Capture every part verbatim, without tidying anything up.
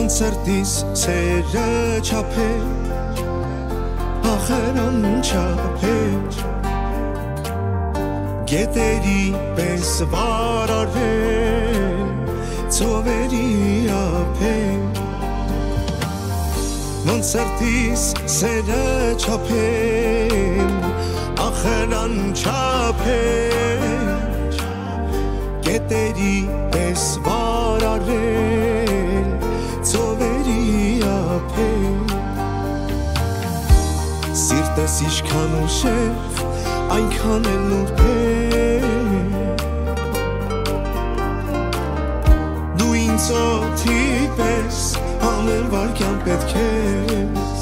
Կոնցերտիս սերը չափեր, ախր անչափեր, գետերի պես վարարել, ծովերի ափեր, Կոնցերտիս սերը չափեր, ախր անչափեր, գետերի պես վարարել, ծովերի ափեր, սիրտս ինչքան ուժեղ, այնքան էլ նուրբեր, դու ինձ օդի պես ամեն վայրկյան պետք ես,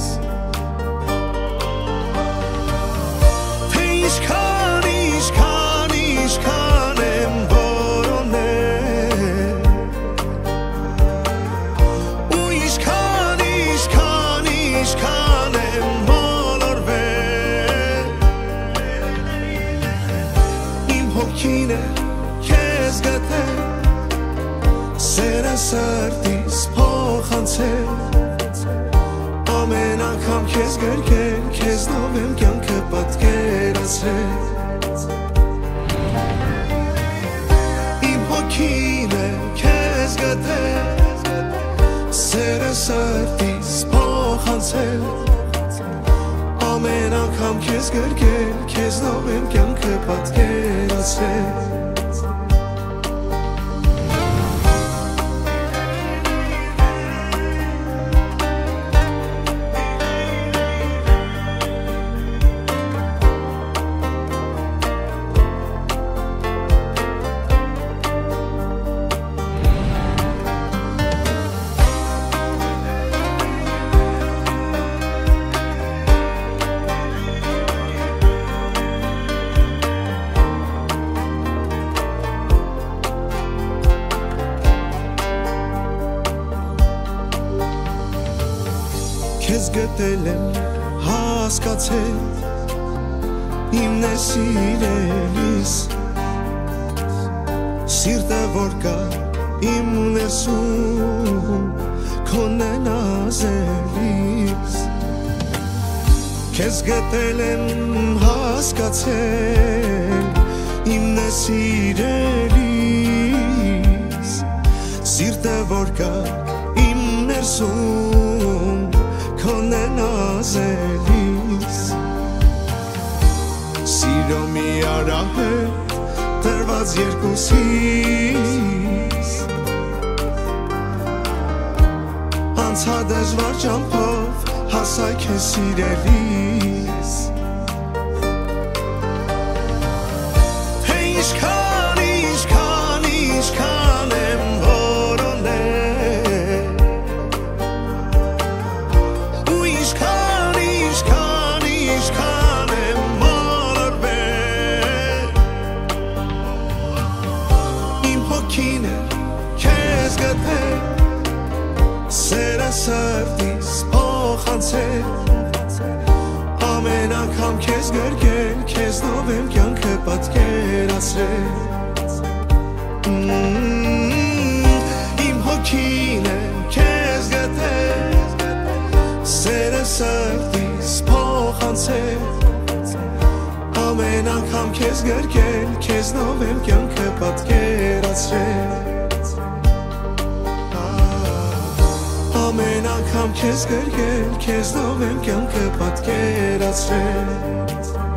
թե ինչքան, ինչքան, ինչքան եմ որոնել, ու ինչքան, ինչքան, ինչքան եմ մոլորվել, իմ հոգին է քեզ գտել, սերը սրտիս փոխանցել, ամեն անգամ քեզ գրկել, քեզնով եմ կյանքը պատկերացրել, իմ հոգին է քեզ գտել, սերը սրտիս փոխանցել, ամեն անգամ քեզ գրկել, քեզնով եմ կյանքը պատկերացրել, Քեզ գտել եմ հասկացել, իմն է սիրելիս, սիրտը որ կա իմ ներսում, քոնն է նազելիս, քեզ գտել եմ հասկացել, իմն է սիրելիս, սիրտը որ կա իմ ներսում, քոնն է նազելիս, սիրո մի արահետ տրված երկուսիս, անցա դժվար ճամփով հասա քեզ սիրելիս, թե ինչքան, ինչքան, ինչքան եմ սերը սրտիս փոխանցել, ամեն անգամ քեզ գրկել, քեզնով եմ կյանքը պատկերացրել, իմ հոգին է քեզ գտել, սերը սրտիս փոխանցել, ամեն անգամ քեզ գրկել, քեզնով եմ կյանքը պատկերացրել, ամեն անգամ քեզ գրկել, քեզնով եմ կյանքը պատկերացրել,